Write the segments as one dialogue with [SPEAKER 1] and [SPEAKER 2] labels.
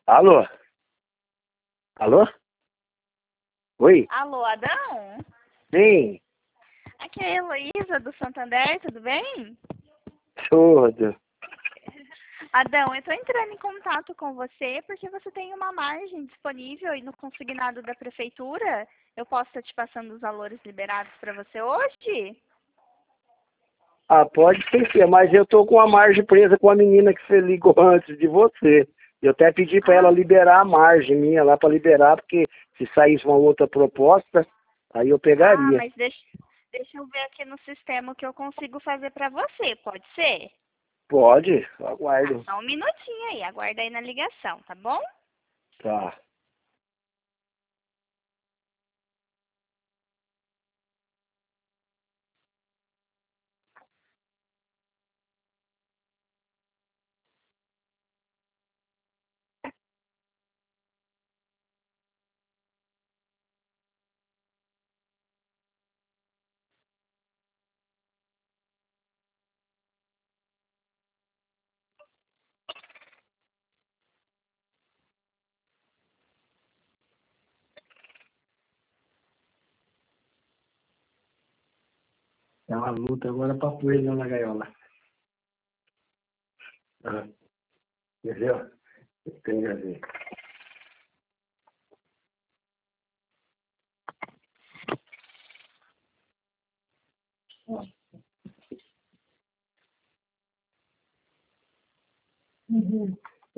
[SPEAKER 1] Alô? Alô? Oi?
[SPEAKER 2] Alô, Adão?
[SPEAKER 1] Sim,
[SPEAKER 2] Aqui é a Heloísa do Santander, tudo bem?
[SPEAKER 1] tudo.
[SPEAKER 2] Adão, eu estou entrando em contato com você porque você tem uma margem disponível aí no consignado da prefeitura. Eu posso estar te passando os valores liberados para você hoje?
[SPEAKER 1] Ah, pode ser, mas eu tô com a margem presa com a menina que você ligou antes de você. Eu até pedi para ela
[SPEAKER 2] Ah,
[SPEAKER 1] liberar a margem minha lá para liberar, porque se saísse uma outra proposta, aí eu pegaria.
[SPEAKER 2] mas deixa eu ver aqui no sistema o que eu consigo fazer para você, pode ser?
[SPEAKER 1] Pode, aguardo.
[SPEAKER 2] Só um minutinho aí, aguarda aí na ligação, tá bom?
[SPEAKER 1] Tá. É uma luta agora para pôr ele na gaiola. Ah, entendeu? Tem que ver. Uhum.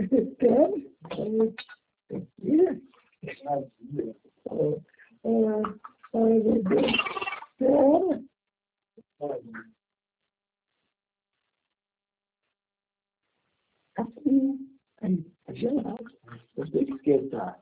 [SPEAKER 1] Assim, aí, tá gelado. Eu tenho que esquentar.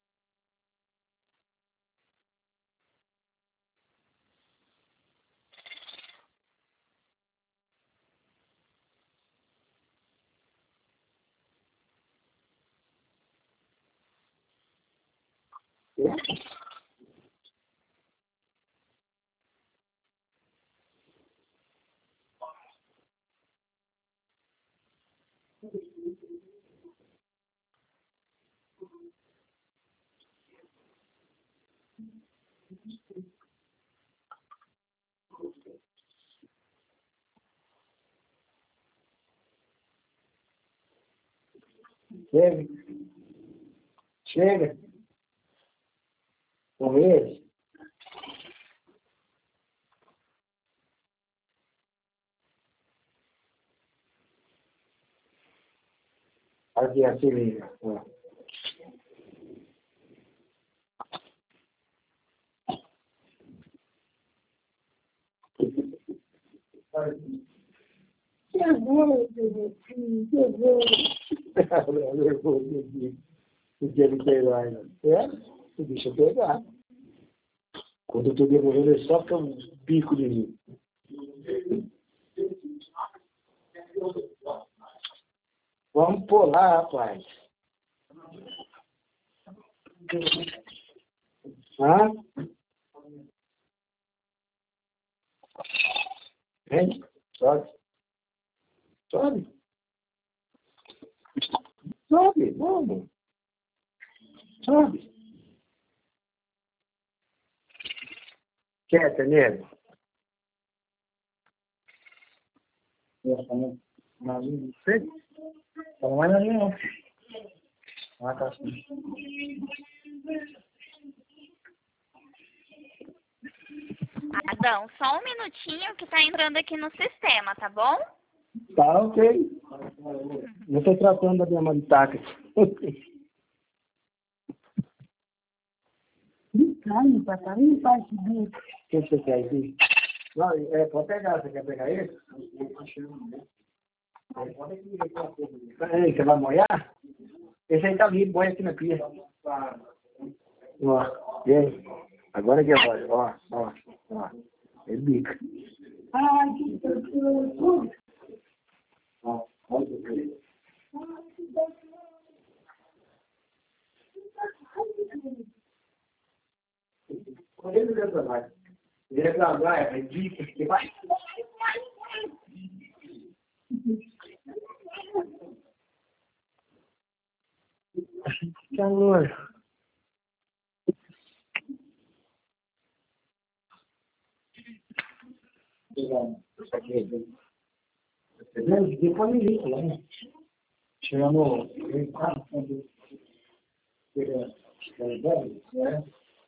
[SPEAKER 1] Chega. Chega. Com esse. Aqui, a seringa. Ó. Que agora, meu filho, que agora. Nervoso aqui. O dia não tem lá ainda. É? Deixa eu pegar. Quando eu tô demorando, ele só fica um bico de mim. Vamos pular, rapaz. Hã? Vem. Sobe. Sobe. Sobe. Vamos. Sobe. Quieta, nego. Não sei. Não mais na linha, não. Ah, tá assim.
[SPEAKER 2] Adão, só um minutinho que tá entrando aqui no sistema, tá bom?
[SPEAKER 1] Tá, ok. Eu estou tratando da minha maritaca. Carne, papai, não faz bem. O que você quer aqui? Não, pode pegar. Você quer pegar esse? Peraí, você vai molhar? Esse aí tá vivo, põe aqui na pia. Ó, e aí? Agora que vai, ó. Ele bica. Ai, que gostoso. Ó, olha. Quando ele vira pra lá, é bica, que vai. Calor. Depois me liga, né? Chegamos em casa, quando chega né?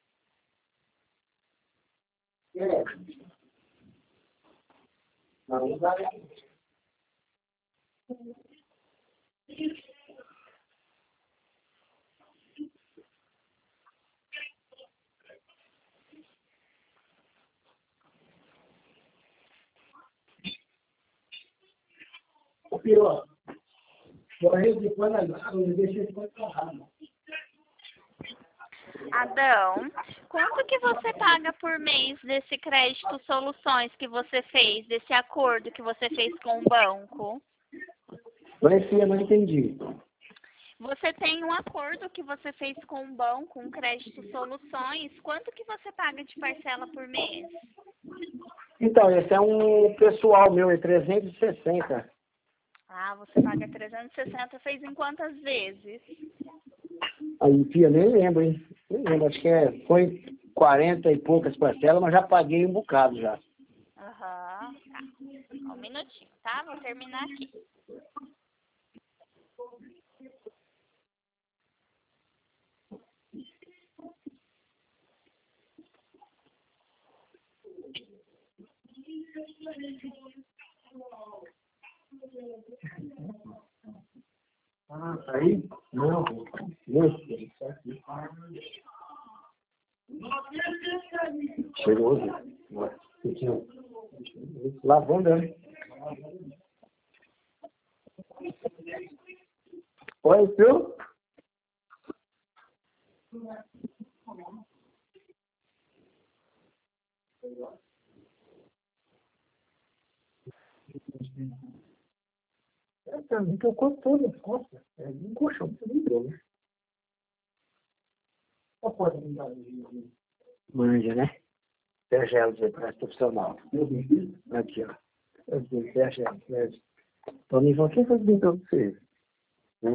[SPEAKER 1] Na verdade, o pior, depois na eu deixei depois errado.
[SPEAKER 2] Adão, quanto que você paga por mês desse crédito soluções que você fez, desse acordo que você fez com o banco?
[SPEAKER 1] Parecia, não entendi.
[SPEAKER 2] Você tem um acordo que você fez com o banco, um crédito soluções. Quanto que você paga de parcela por mês?
[SPEAKER 1] Então, esse é um pessoal meu, é 360.
[SPEAKER 2] Ah, você paga 360, fez em quantas vezes?
[SPEAKER 1] Aí, Pia, nem lembro, hein? Nem lembro, acho que foi 40 e poucas parcelas, mas já paguei um bocado já.
[SPEAKER 2] Aham, tá. Um minutinho, tá? Vou terminar aqui.
[SPEAKER 1] Ah, tá aí? Não, isso aqui. Cheiroso. Lavanda, né? Oi, viu? Então, quanto todo as costas? É um colchão, você lembrou, né? Qual pode me dar manja, né? Pergelo de profissional. Aqui, ó. Aqui, pergelo. Então, me fala, quem faz bem pra você? Né?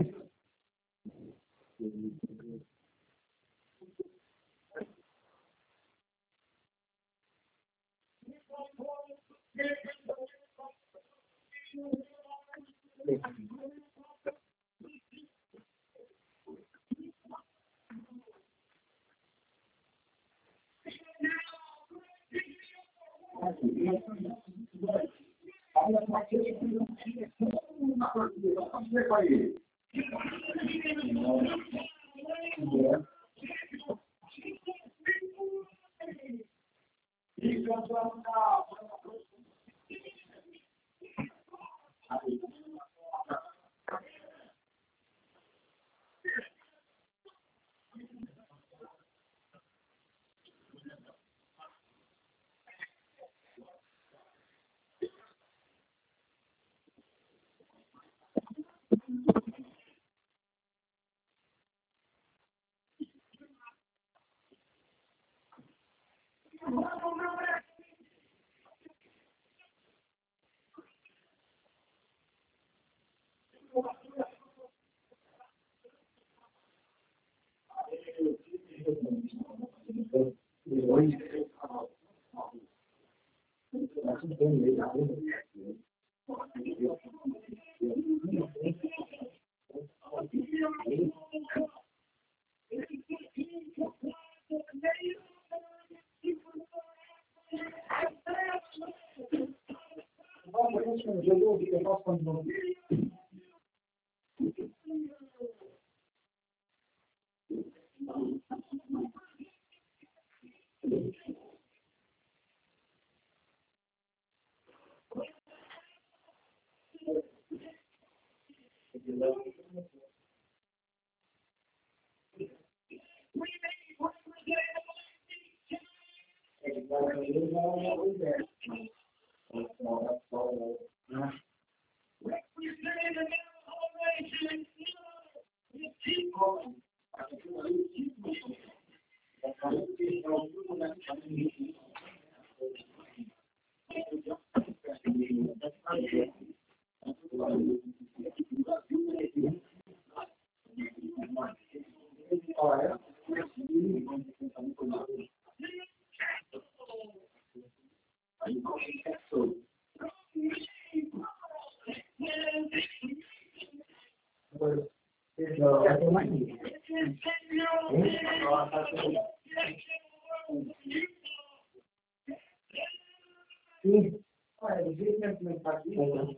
[SPEAKER 1] Sim. Olha, do jeito que está aqui,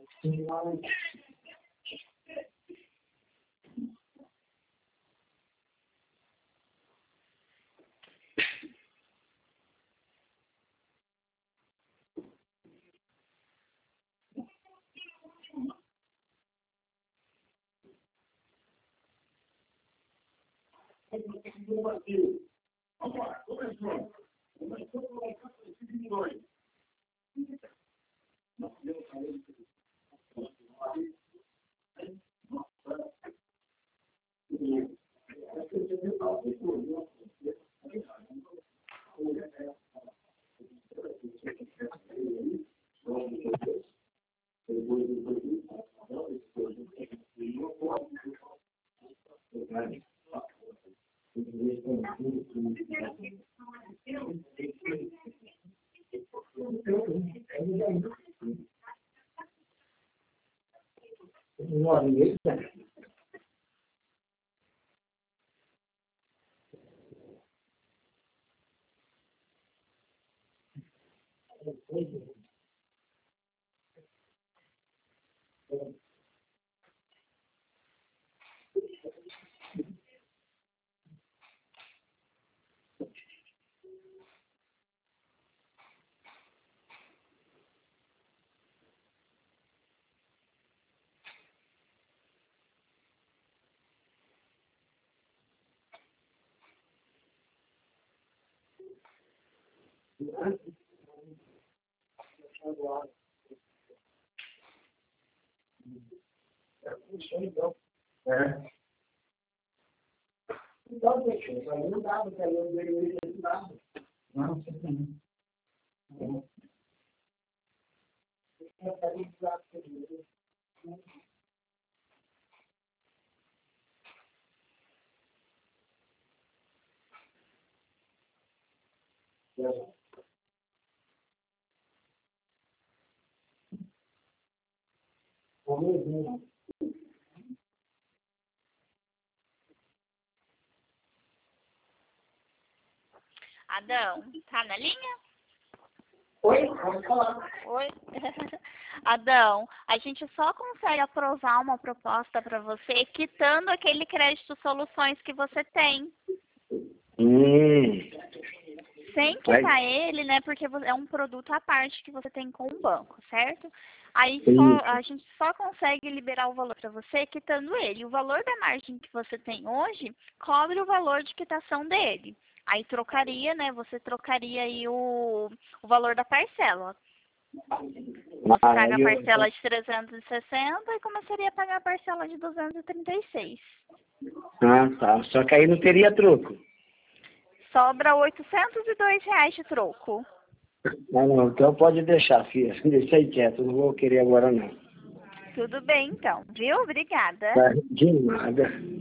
[SPEAKER 1] Então, gente, não dá para eu ver esse lado. Não, sim.
[SPEAKER 2] Adão, tá na linha?
[SPEAKER 1] Oi, pode falar.
[SPEAKER 2] Oi? Adão, a gente só consegue aprovar uma proposta para você quitando aquele crédito soluções que você tem. Sem quitar ele, né? Porque é um produto à parte que você tem com o banco, certo? Aí a gente só consegue liberar o valor para você quitando ele. O valor da margem que você tem hoje cobre o valor de quitação dele. Aí trocaria, né? Você trocaria aí o valor da parcela. Você paga a parcela de 360 e começaria a pagar a parcela de 236.
[SPEAKER 1] Ah, tá. Só que aí não teria troco.
[SPEAKER 2] Sobra R$802 de troco.
[SPEAKER 1] Não, então pode deixar, filha. Deixa aí quieto, não vou querer agora não.
[SPEAKER 2] Tudo bem, então, viu? Obrigada.
[SPEAKER 1] Tá, de nada.